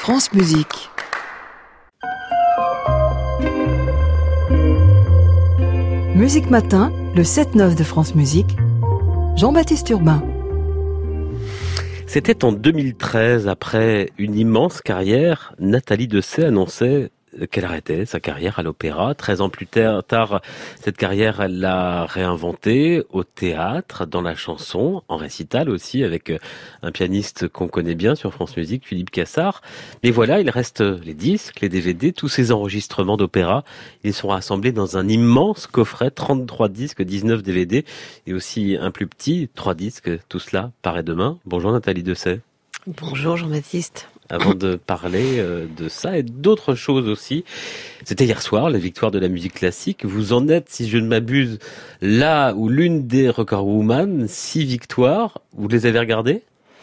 France Musique. Musique Matin, le 7-9 de France Musique. Jean-Baptiste Urbain. C'était en 2013, après une immense carrière, Nathalie Dessay annonçait qu'elle arrêtait sa carrière à l'opéra. 13 ans plus tard, cette carrière, elle l'a réinventée au théâtre, dans la chanson, en récital aussi, avec un pianiste qu'on connaît bien sur France Musique, Philippe Cassard. Mais voilà, il reste les disques, les DVD, tous ces enregistrements d'opéra. Ils sont rassemblés dans un immense coffret, 33 disques, 19 DVD, et aussi un plus petit, 3 disques. Tout cela paraît demain. Bonjour Nathalie Dessay. Bonjour Jean-Baptiste. Avant de parler de ça et d'autres choses aussi, c'était hier soir, la victoire de la musique classique. Vous en êtes, si je ne m'abuse, là où l'une des record woman, 6 victoires. Vous les avez regardées ?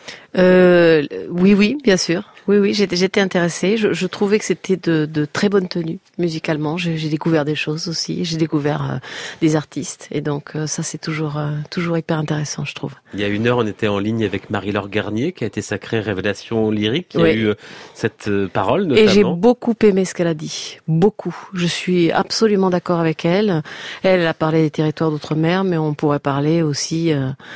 Oui, bien sûr. Oui, j'étais intéressée. Je trouvais que c'était de très bonne tenue musicalement. J'ai découvert des choses aussi. J'ai découvert des artistes. Et donc ça, c'est toujours hyper intéressant, je trouve. Il y a une heure, on était en ligne avec Marie-Laure Garnier, qui a été sacrée révélation lyrique, qui a eu cette parole notamment. Et j'ai beaucoup aimé ce qu'elle a dit. Beaucoup. Je suis absolument d'accord avec elle. Elle a parlé des territoires d'outre-mer, mais on pourrait parler aussi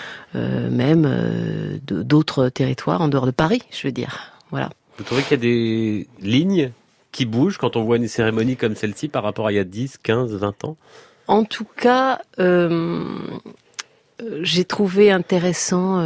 d'autres territoires en dehors de Paris, je veux dire. Voilà. Vous trouvez qu'il y a des lignes qui bougent quand on voit une cérémonie comme celle-ci par rapport à il y a 10, 15, 20 ans ? En tout cas, j'ai trouvé intéressant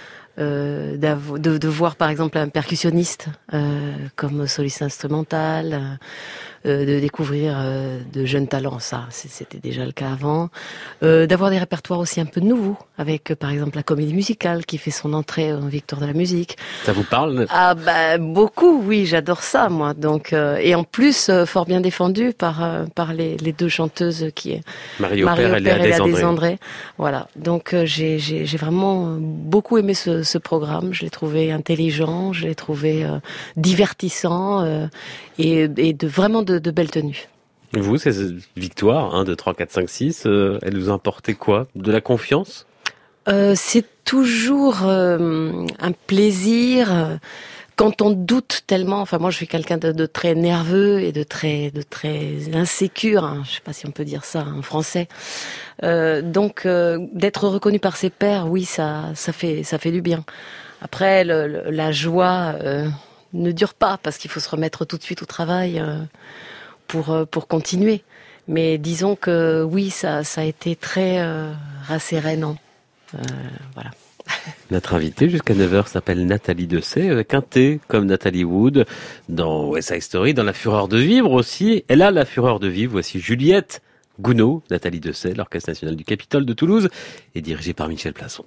de voir par exemple un percussionniste comme soliste instrumental, de découvrir de jeunes talents, ça c'était déjà le cas avant, d'avoir des répertoires aussi un peu nouveaux avec par exemple la comédie musicale qui fait son entrée en victoire de la musique. Ça vous parle ? Ah beaucoup, oui, j'adore ça moi. Donc et en plus fort bien défendu par les deux chanteuses qui est Marie Aupert et Léa Desandré. Voilà. Donc j'ai vraiment beaucoup aimé ce programme. Je l'ai trouvé intelligent, je l'ai trouvé divertissant et de belles tenues. Vous, ces victoires, 1, 2, 3, 4, 5, 6, elles vous apportaient quoi ? De la confiance ? C'est toujours un plaisir quand on doute tellement. Enfin, moi, je suis quelqu'un de très nerveux et de très insécure. Hein, je sais pas si on peut dire ça en français. Donc, d'être reconnu par ses pairs, oui, ça fait du bien. Après, la joie ne dure pas parce qu'il faut se remettre tout de suite au travail pour continuer. Mais disons que oui, ça a été très rassérénant. Voilà. Notre invitée jusqu'à 9h s'appelle Nathalie Dessay, avec un T comme Nathalie Wood, dans West Side Story, dans La Fureur de Vivre aussi. Elle a la fureur de vivre. Voici Juliette Gounod, Nathalie Dessay, l'Orchestre National du Capitole de Toulouse, est dirigé par Michel Plasson.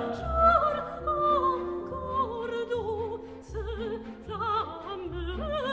Flamme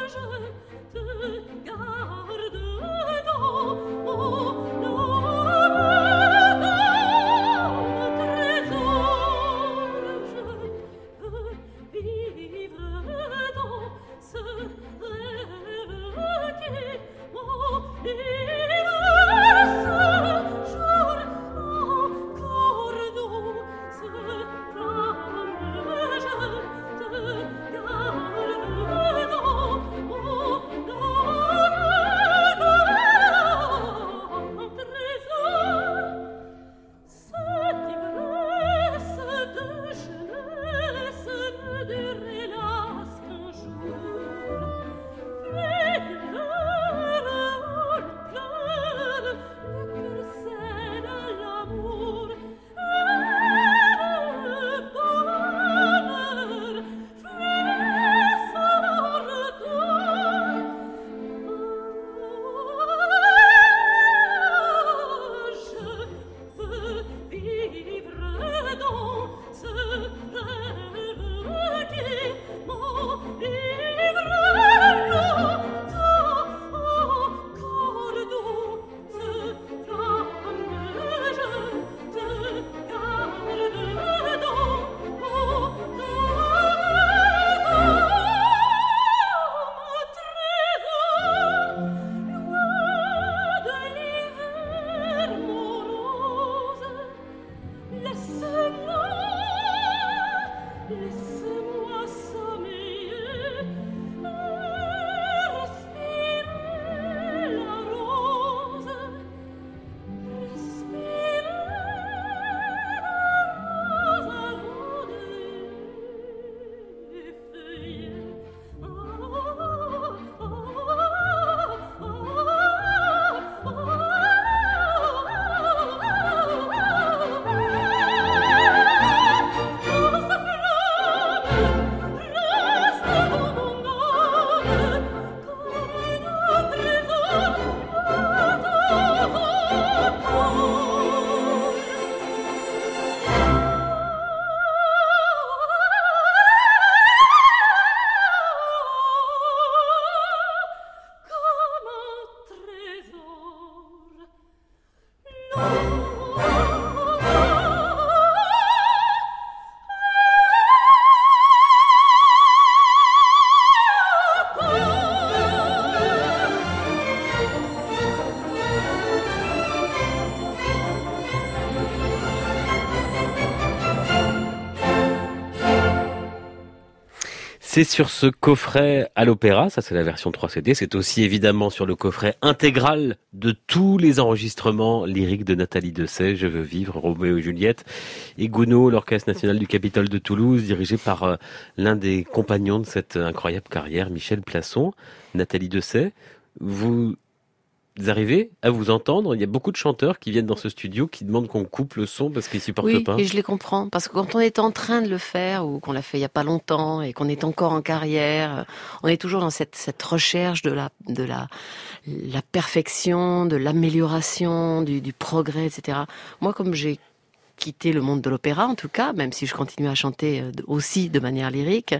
C'est sur ce coffret à l'opéra, ça c'est la version 3 CD, c'est aussi évidemment sur le coffret intégral de tous les enregistrements lyriques de Nathalie Dessay, Je veux vivre, Roméo et Juliette, et Gounod, l'Orchestre national du Capitole de Toulouse, dirigé par l'un des compagnons de cette incroyable carrière, Michel Plasson. Nathalie Dessay, vous arrivez à vous entendre? Il y a beaucoup de chanteurs qui viennent dans ce studio qui demandent qu'on coupe le son parce qu'ils supportent pas. Oui, et je les comprends. Parce que quand on est en train de le faire, ou qu'on l'a fait il y a pas longtemps, et qu'on est encore en carrière, on est toujours dans cette recherche de la perfection, de l'amélioration, du progrès, etc. Moi, comme j'ai quitté le monde de l'opéra, en tout cas, même si je continue à chanter aussi de manière lyrique,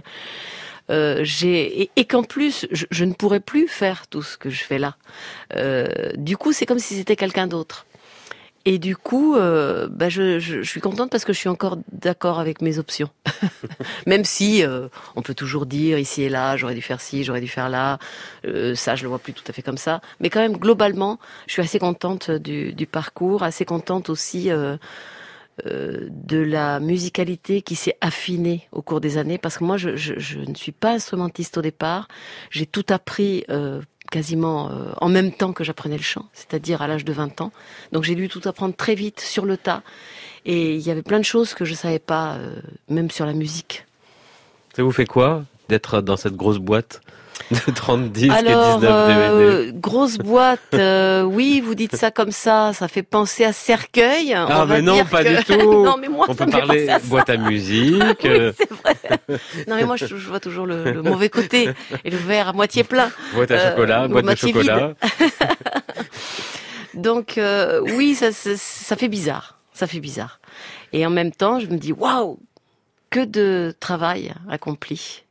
et qu'en plus je ne pourrais plus faire tout ce que je fais là. Du coup, c'est comme si c'était quelqu'un d'autre. Et du coup, je suis contente parce que je suis encore d'accord avec mes options. Même si on peut toujours dire ici et là, j'aurais dû faire ci, j'aurais dû faire là. Ça, je le vois plus tout à fait comme ça. Mais quand même, globalement, je suis assez contente du parcours, assez contente aussi de la musicalité qui s'est affinée au cours des années, parce que moi je ne suis pas instrumentiste au départ, j'ai tout appris quasiment en même temps que j'apprenais le chant, c'est-à-dire à l'âge de 20 ans, donc j'ai dû tout apprendre très vite, sur le tas, et il y avait plein de choses que je savais pas, même sur la musique. Ça vous fait quoi d'être dans cette grosse boîte de 30 disques et 19 DVD? Grosse boîte, oui, vous dites ça comme ça fait penser à cercueil. Ah, mais non, pas du tout. Non, mais moi, on peut parler boîte à musique. Oui, c'est vrai. Non, mais moi, je vois toujours le mauvais côté et le verre à moitié plein. Boîte à chocolat, boîte de chocolat. Donc, oui, ça fait bizarre. Ça fait bizarre. Et en même temps, je me dis, waouh, que de travail accompli.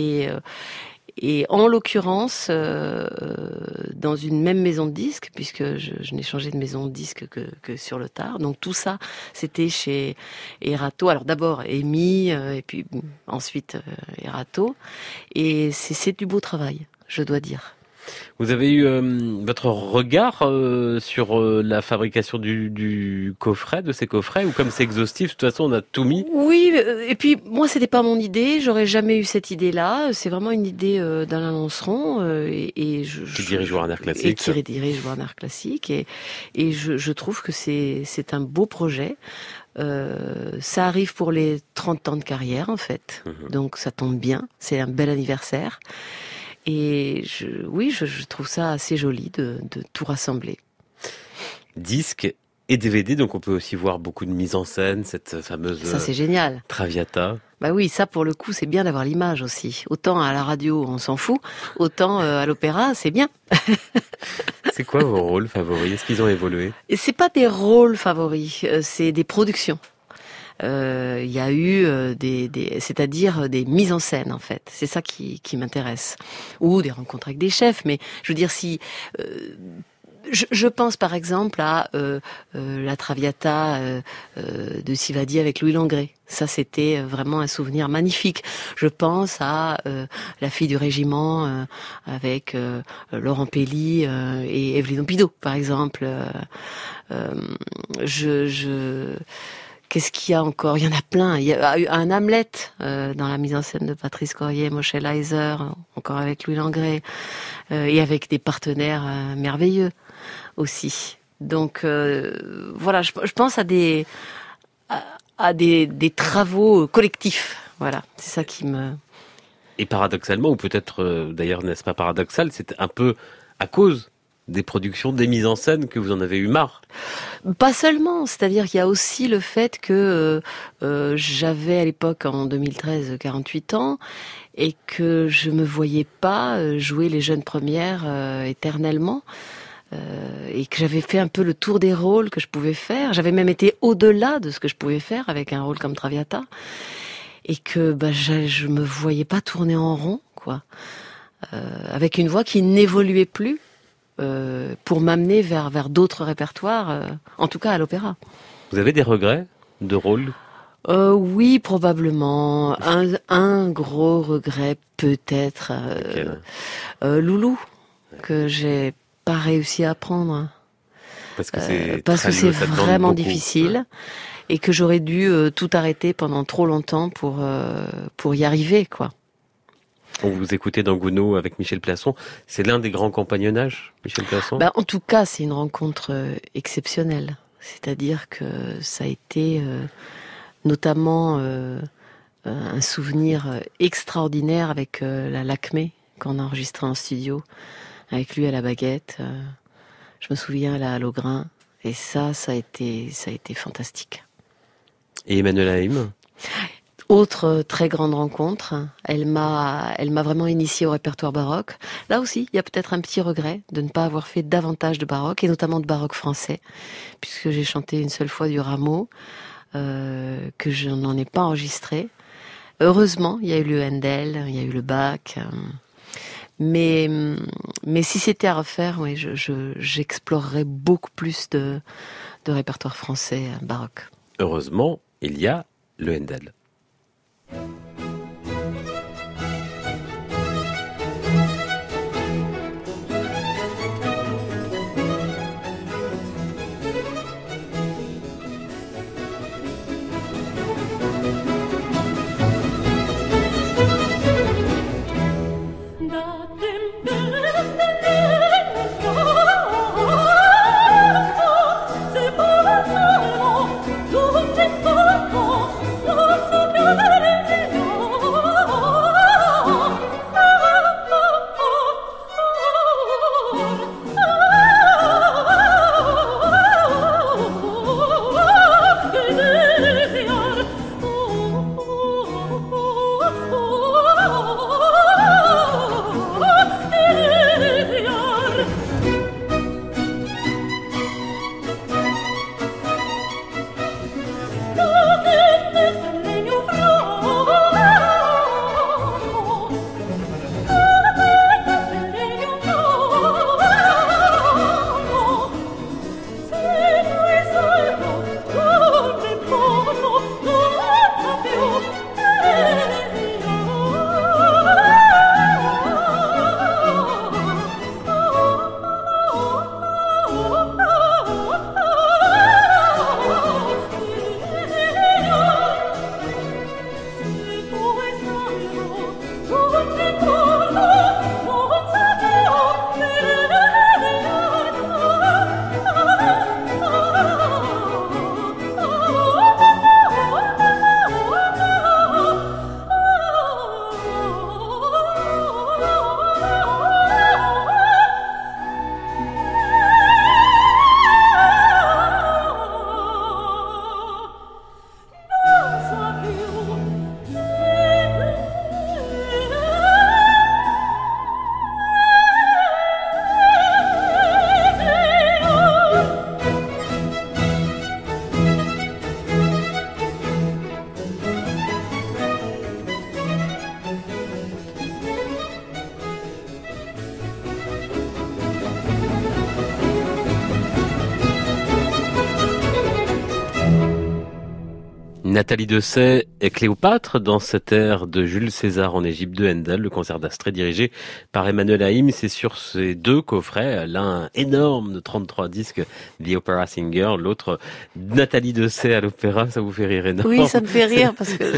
Et en l'occurrence, dans une même maison de disques, puisque je n'ai changé de maison de disques que sur le tard. Donc tout ça, c'était chez Erato. Alors d'abord EMI, et puis ensuite Erato. Et c'est du beau travail, je dois dire. Vous avez eu votre regard sur la fabrication du coffret, de ces coffrets, ou comme c'est exhaustif, de toute façon on a tout mis? Oui, et puis moi c'était pas mon idée, j'aurais jamais eu cette idée-là. C'est vraiment une idée d'Alain Lanceron qui dirige Warner Classics. Et qui dirige Warner Classics, et je trouve que c'est un beau projet. Ça arrive pour les 30 ans de carrière en fait, donc ça tombe bien, c'est un bel anniversaire. Et je trouve ça assez joli de tout rassembler. Disque et DVD, donc on peut aussi voir beaucoup de mise en scène, cette fameuse ça, c'est génial. Traviata. Bah oui, ça pour le coup, c'est bien d'avoir l'image aussi. Autant à la radio, on s'en fout, autant à l'opéra, c'est bien. C'est quoi vos rôles favoris? Est-ce qu'ils ont évolué? Et c'est pas des rôles favoris, c'est des productions. Il y a eu c'est-à-dire des mises en scène en fait. C'est ça qui m'intéresse. Ou des rencontres avec des chefs. Mais je veux dire, si je pense par exemple à la Traviata de Sivadi avec Louis Langrée. Ça, c'était vraiment un souvenir magnifique. Je pense à La fille du régiment avec Laurent Pelli et Evelyne Opido, par exemple. Qu'est-ce qu'il y a encore? Il y en a plein. Il y a eu un Hamlet dans la mise en scène de Patrice Corrier, Moshe Leiser, encore avec Louis Langrée, et avec des partenaires merveilleux aussi. Donc voilà, je pense à des travaux collectifs. Voilà, c'est ça qui me... Et paradoxalement, ou peut-être d'ailleurs n'est-ce pas paradoxal, c'est un peu à cause des productions, des mises en scène que vous en avez eu marre? Pas seulement, c'est-à-dire qu'il y a aussi le fait que j'avais à l'époque, en 2013, 48 ans, et que je me voyais pas jouer les jeunes premières éternellement, et que j'avais fait un peu le tour des rôles que je pouvais faire. J'avais même été au-delà de ce que je pouvais faire avec un rôle comme Traviata, et que je me voyais pas tourner en rond, quoi, avec une voix qui n'évoluait plus. pour m'amener vers d'autres répertoires, en tout cas à l'opéra. Vous avez des regrets de rôle? Oui, probablement. Un gros regret peut-être. Loulou, que j'ai pas réussi à apprendre. Parce que c'est, c'est vraiment difficile. Et que j'aurais dû tout arrêter pendant trop longtemps pour y arriver, quoi. On vous écoutait dans Gounod avec Michel Plasson. C'est l'un des grands compagnonnages, Michel Plasson? En tout cas, c'est une rencontre exceptionnelle. C'est-à-dire que ça a été notamment un souvenir extraordinaire avec la Lakmé, qu'on a enregistré en studio, avec lui à la baguette. Je me souviens à la Halograin. Et ça a été fantastique. Et Emmanuelle Haïm? Autre très grande rencontre, elle m'a vraiment initiée au répertoire baroque. Là aussi, il y a peut-être un petit regret de ne pas avoir fait davantage de baroque, et notamment de baroque français, puisque j'ai chanté une seule fois du Rameau, que je n'en ai pas enregistré. Heureusement, il y a eu le Handel, il y a eu le Bach, mais si c'était à refaire, oui, j'explorerais beaucoup plus de répertoire français baroque. Heureusement, il y a le Handel. Nathalie Dessay et Cléopâtre dans cette ère de Jules César en Égypte de Handel, le concert d'Astrée dirigé par Emmanuelle Haïm. C'est sur ces deux coffrets, l'un énorme de 33 disques, The Opera Singer, l'autre Nathalie Dessay à l'opéra. Ça vous fait rire énorme? Oui, ça me fait rire parce que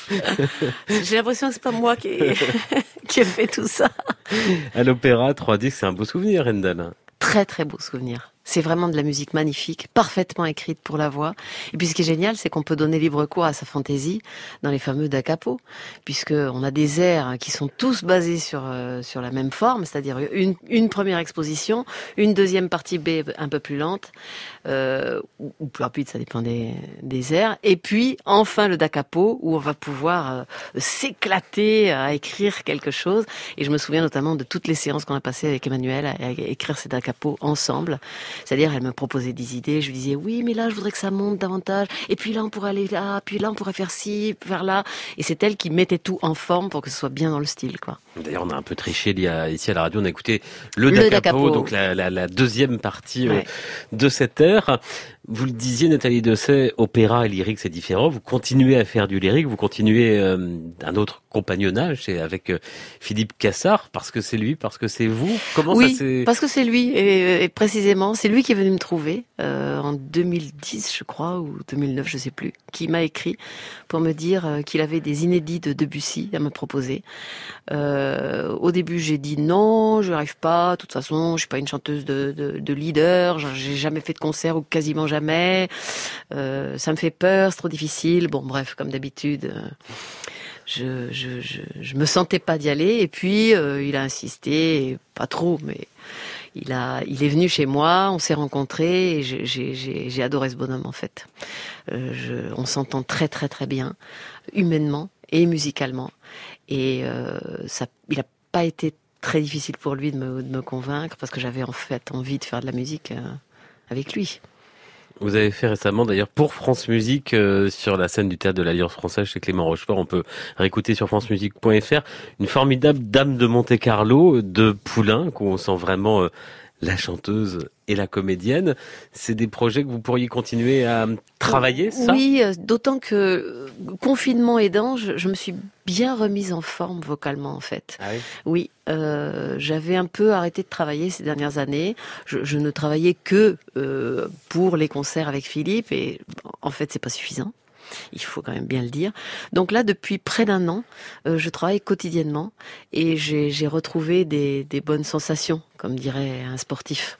j'ai l'impression que c'est pas moi qui ai fait tout ça. À l'opéra, 3 disques, c'est un beau souvenir, Handel. Très très beau souvenir. C'est vraiment de la musique magnifique, parfaitement écrite pour la voix. Et puis ce qui est génial, c'est qu'on peut donner libre cours à sa fantaisie dans les fameux da capo, puisque on a des airs qui sont tous basés sur la même forme, c'est-à-dire une première exposition, une deuxième partie B un peu plus lente, ou plus rapide, ça dépend des airs, et puis enfin le da capo où on va pouvoir s'éclater à écrire quelque chose. Et je me souviens notamment de toutes les séances qu'on a passées avec Emmanuelle à écrire ces da capo ensemble. C'est-à-dire, elle me proposait des idées, je lui disais, oui, mais là, je voudrais que ça monte davantage, et puis là, on pourrait aller là, puis là, on pourrait faire ci, faire là. Et c'est elle qui mettait tout en forme pour que ce soit bien dans le style, quoi. D'ailleurs, on a un peu triché ici à la radio, on a écouté le Da Capo, donc la deuxième partie de cette ère. Vous le disiez, Nathalie Dessay, opéra et lyrique, c'est différent. Vous continuez à faire du lyrique, vous continuez un autre compagnonnage, c'est avec Philippe Cassard, parce que c'est lui, parce que c'est vous. Comment ça s'est... parce que c'est lui, et précisément, c'est lui qui est venu me trouver en 2010, je crois, ou 2009, je sais plus, qui m'a écrit pour me dire qu'il avait des inédits de Debussy à me proposer. Au début, j'ai dit non, je n'arrive pas. De toute façon, je suis pas une chanteuse de leader. J'ai jamais fait de concert ou quasiment jamais. Ça me fait peur, c'est trop difficile. Bon, bref, comme d'habitude, je me sentais pas d'y aller. Et puis, il a insisté, pas trop, mais il est venu chez moi. On s'est rencontrés et j'ai adoré ce bonhomme en fait. On s'entend très très très bien, humainement et musicalement. Et il n'a pas été très difficile pour lui de me convaincre parce que j'avais en fait envie de faire de la musique avec lui. Vous avez fait récemment d'ailleurs pour France Musique sur la scène du théâtre de l'Alliance française chez Clément Rochefort, on peut réécouter sur francemusique.fr, une formidable Dame de Monte-Carlo de Poulenc, qu'on sent vraiment la chanteuse et la comédienne. C'est des projets que vous pourriez continuer à travailler, ça ? Oui, d'autant que confinement aidant, je me suis bien remise en forme vocalement en fait. Ah oui ? Oui, j'avais un peu arrêté de travailler ces dernières années. Je ne travaillais que pour les concerts avec Philippe et en fait c'est pas suffisant. Il faut quand même bien le dire. Donc là, depuis près d'un an, je travaille quotidiennement et j'ai retrouvé des bonnes sensations, comme dirait un sportif.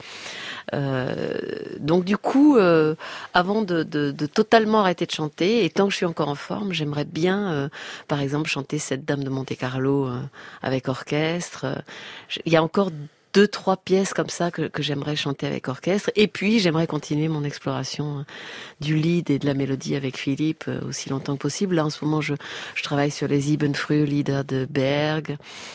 Donc du coup, avant de totalement arrêter de chanter, et tant que je suis encore en forme, j'aimerais bien, par exemple, chanter cette Dame de Monte-Carlo avec orchestre. Il y a encore 2-3 pièces comme ça que j'aimerais chanter avec orchestre. Et puis, j'aimerais continuer mon exploration du lead et de la mélodie avec Philippe aussi longtemps que possible. Là, en ce moment, je travaille sur les Siebenfrüh-Lieder de Berg,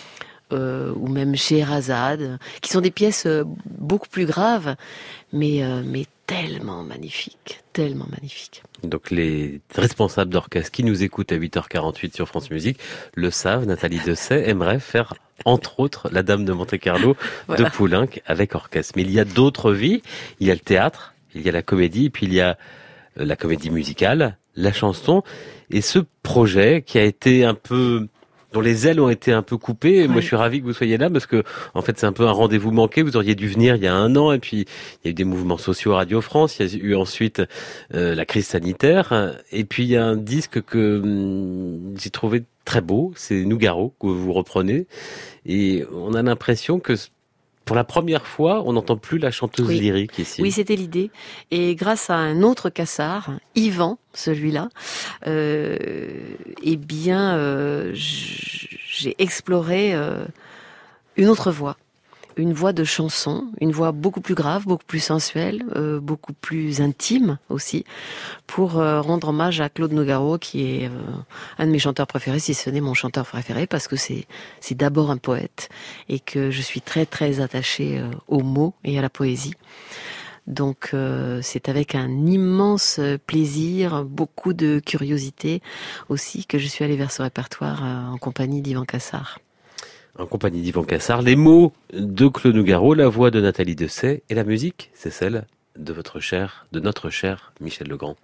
ou même Scheherazade, qui sont des pièces beaucoup plus graves, mais tellement magnifiques, tellement magnifiques. Donc les responsables d'orchestre qui nous écoutent à 8h48 sur France Musique le savent, Nathalie Dessay aimerait faire entre autres la Dame de Monte-Carlo de Poulenc avec orchestre. Mais il y a d'autres vies, il y a le théâtre, il y a la comédie, et puis il y a la comédie musicale, la chanson, et ce projet qui a été un peu... dont les ailes ont été un peu coupées. Oui. Moi, je suis ravi que vous soyez là parce que, en fait, c'est un peu un rendez-vous manqué. Vous auriez dû venir il y a 1 an et puis il y a eu des mouvements sociaux à Radio France. Il y a eu ensuite la crise sanitaire. Et puis, il y a un disque que j'ai trouvé très beau. C'est Nougaro que vous reprenez. Et on a l'impression que pour la première fois, on n'entend plus la chanteuse lyrique ici. Oui, c'était l'idée. Et grâce à un autre Cassard, Yvan, celui-là, eh bien, j'ai exploré une autre voix. Une voix de chanson, une voix beaucoup plus grave, beaucoup plus sensuelle, beaucoup plus intime aussi, pour rendre hommage à Claude Nougaro, qui est un de mes chanteurs préférés, si ce n'est mon chanteur préféré, parce que c'est d'abord un poète, et que je suis très très attachée aux mots et à la poésie. Donc c'est avec un immense plaisir, beaucoup de curiosité aussi, que je suis allée vers ce répertoire en compagnie d'Yvan Cassard. En compagnie d'Yvan Cassard, les mots de Claude Nougaro, la voix de Nathalie Dessay et la musique, c'est celle de notre cher Michel Legrand.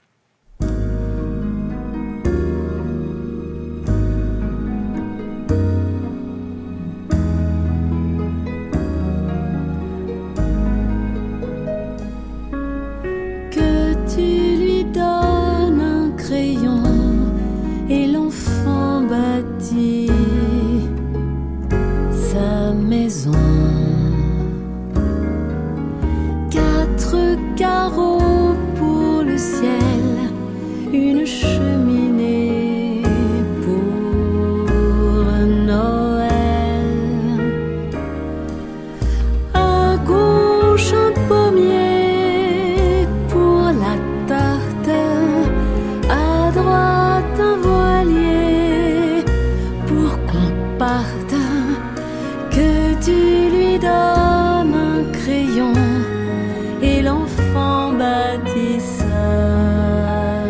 Que tu lui donnes un crayon et l'enfant bâtit sa maison. 4 carreaux pour le ciel, une cheminée pour Noël. À gauche un pommier pour la tarte, à droite un voilier pour qu'on parte. Que tu lui donnes un crayon et l'enfant bâtit sa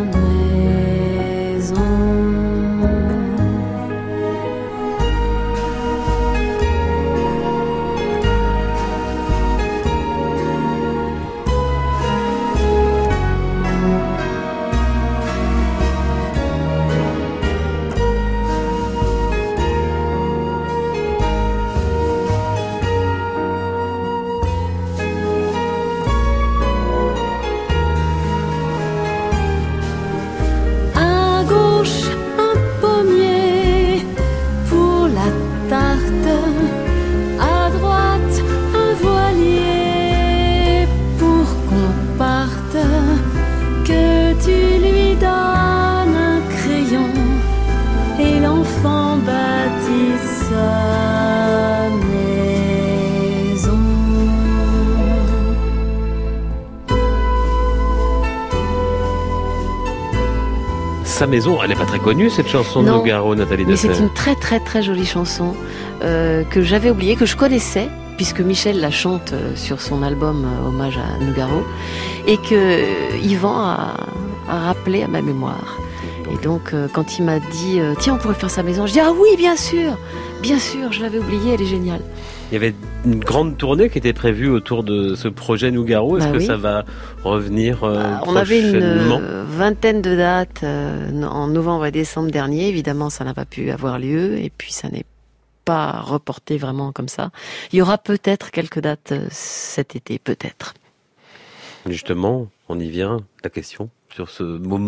maison. sa maison. Elle n'est pas très connue, cette chanson de Non, Nougaro, Nathalie mais Dessay. c'est une très très très jolie chanson que j'avais oubliée, que je connaissais, puisque Michel la chante sur son album Hommage à Nougaro, et que Yvan a rappelé à ma mémoire. Et donc, quand il m'a dit « Tiens, on pourrait faire sa maison », je dis « Ah oui, bien sûr, je l'avais oubliée, elle est géniale ». Il y avait une grande tournée qui était prévue autour de ce projet Nougaro. Est-ce que oui. ça va revenir On avait prochainement? une vingtaine de dates en novembre et décembre dernier. Évidemment, ça n'a pas pu avoir lieu, et puis ça n'est pas reporté vraiment comme ça. Il y aura peut-être quelques dates cet été, peut-être. Justement, on y vient, la question sur ce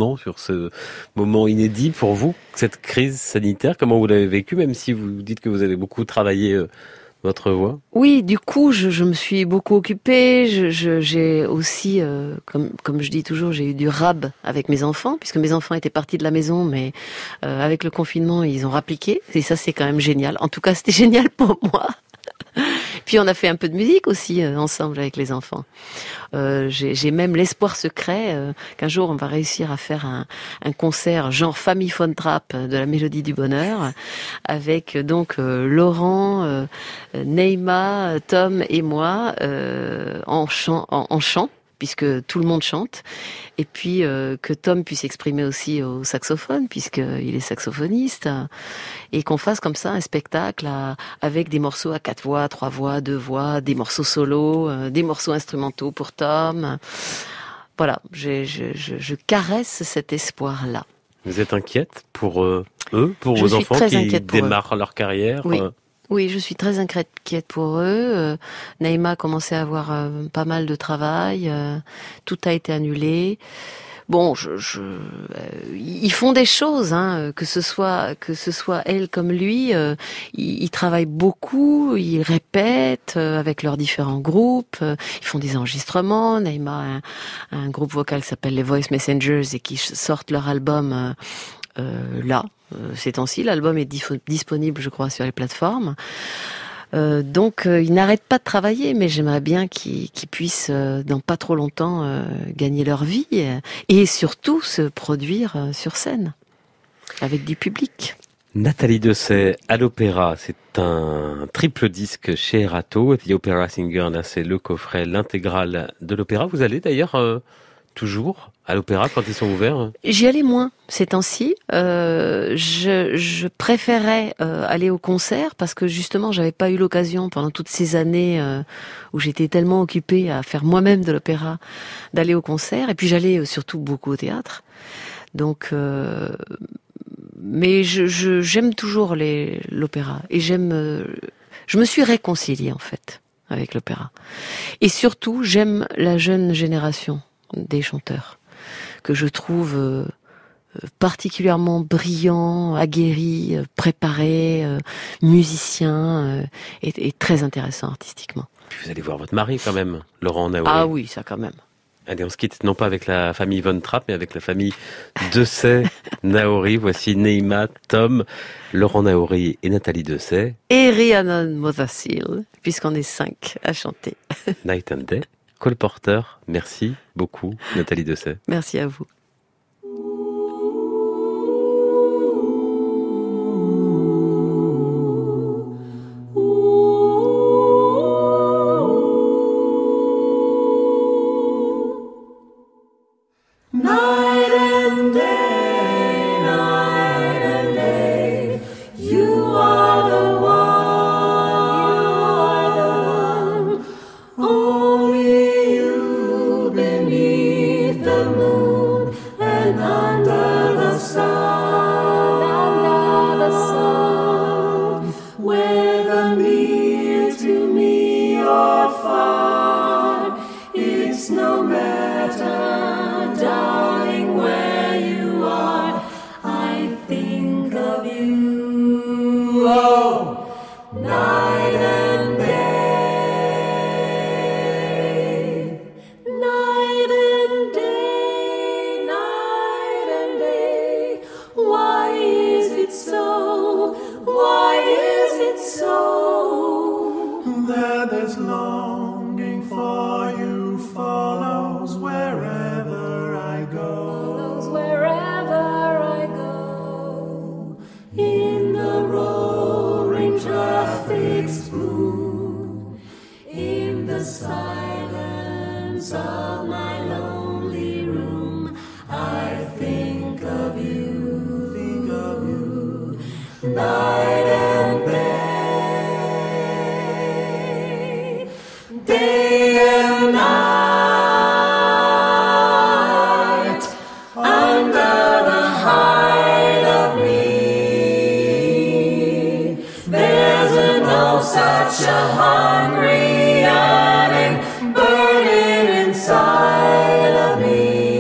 moment inédit pour vous, cette crise sanitaire, comment vous l'avez vécu, même si vous dites que vous avez beaucoup travaillé votre voix? Oui, du coup, je me suis beaucoup occupée. J'ai aussi, comme je dis toujours, j'ai eu du rab avec mes enfants, puisque mes enfants étaient partis de la maison, mais avec le confinement, ils ont rappliqué. Et ça, c'est quand même génial. En tout cas, c'était génial pour moi. Puis on a fait un peu de musique aussi ensemble avec les enfants. J'ai même l'espoir secret qu'un jour on va réussir à faire un concert genre famille Von Trapp de la Mélodie du Bonheur avec donc Laurent, Neima, Tom et moi en chant, puisque tout le monde chante, et puis que Tom puisse s'exprimer aussi au saxophone, puisqu'il est saxophoniste, et qu'on fasse comme ça un spectacle avec des morceaux à 4 voix, 3 voix, 2 voix, des morceaux solos, des morceaux instrumentaux pour Tom. Voilà, je caresse cet espoir-là. Vous êtes inquiète pour eux, pour Je vos suis enfants très qui inquiète pour eux. démarrent leur carrière? Oui. Oui, je suis très inquiète pour eux. Naïma a commencé à avoir pas mal de travail. Tout a été annulé. Bon, ils font des choses, hein, que ce soit elle comme lui. Ils travaillent beaucoup, ils répètent avec leurs différents groupes. Ils font des enregistrements. Naïma a un groupe vocal qui s'appelle les Voice Messengers et qui sortent leur album là. Ces temps-ci, l'album est disponible, je crois, sur les plateformes. Donc, ils n'arrêtent pas de travailler, mais j'aimerais bien qu'ils puissent, dans pas trop longtemps, gagner leur vie et surtout se produire sur scène avec du public. Nathalie Dessay à l'opéra, c'est un triple disque chez Erato. The Opera Singer, là, c'est le coffret, l'intégrale de l'opéra. Vous allez d'ailleurs toujours à l'opéra quand ils sont ouverts? J'y allais moins ces temps-ci. Je préférais aller au concert parce que justement j'avais pas eu l'occasion pendant toutes ces années où j'étais tellement occupée à faire moi-même de l'opéra d'aller au concert. Et puis j'allais surtout beaucoup au théâtre. Donc, mais j'aime toujours l'opéra et je me suis réconciliée en fait avec l'opéra. Et surtout j'aime la jeune génération des chanteurs, que je trouve particulièrement brillants, aguerris, préparés, musiciens, et très intéressants artistiquement. Puis vous allez voir votre mari quand même, Laurent Naouri. Ah oui, ça quand même. Allez, on se quitte non pas avec la famille Von Trapp, mais avec la famille Dessay Naouri. Voici Neima, Tom, Laurent Naouri et Nathalie Dessay. Et Rhiannon Mothersil, puisqu'on est 5 à chanter. Night and Day. Cole Porter, merci beaucoup, Nathalie Dessay. Merci à vous. Longing follows wherever I go. of my lonely room, I think of you, night and day, day and night, under the hide of me. There's no such a hungry yearning burning inside of me,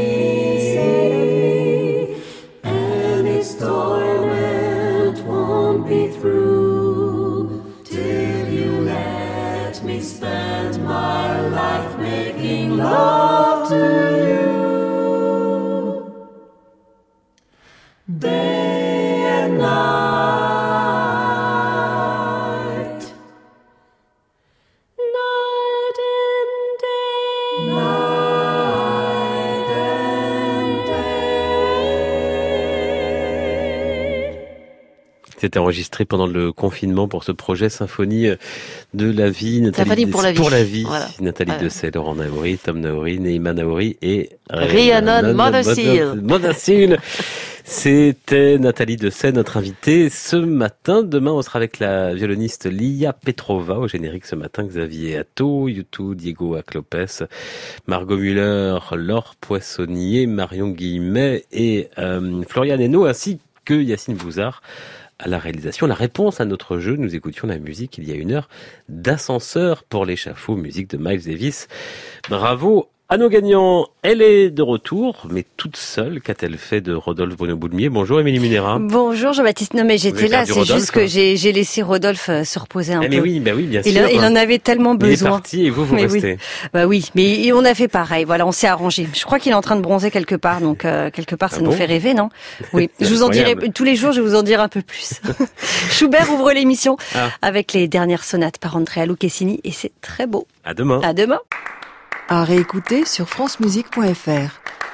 and its torment won't be through till you let me spend my life making love to you, day and night, night and day, night and day. C'était enregistré pendant le confinement pour ce projet Symphonie de la vie. Symphonie pour la vie. Pour la vie. Voilà. Nathalie Dessay, Laurent Naouri, Tom Naouri, Neima Naouri et Rhiannon Motherseal. Motherseal. C'était Nathalie Dessay, notre invitée ce matin. Demain, on sera avec la violoniste Lia Petrova au générique ce matin. Xavier Atto, U2, Diego Aclopes, Margot Müller, Laure Poissonnier, Marion Guillemet et Florian Henault, ainsi que Yacine Bouzard à la réalisation. La réponse à notre jeu, nous écoutions la musique il y a une heure d'Ascenseur pour l'échafaud, musique de Miles Davis. Bravo à nos gagnants. Elle est de retour, mais toute seule. Qu'a-t-elle fait de Rodolphe Bruno-Boulmier? Bonjour Émilie Munera. Bonjour Jean-Baptiste. Non mais j'étais là, c'est juste que j'ai laissé Rodolphe se reposer un peu. Mais oui, bien sûr. Il en avait tellement besoin. Il est parti et vous restez. Oui. Bah oui, mais on a fait pareil. Voilà, on s'est arrangé. Je crois qu'il est en train de bronzer quelque part, donc quelque part ça nous fait rêver, non? Oui. Je vous en dirai tous les jours. Je vais vous en dire un peu plus. Schubert ouvre l'émission avec les dernières sonates par Andrea Lucchesini et c'est très beau. À demain. À demain. À réécouter sur francemusique.fr.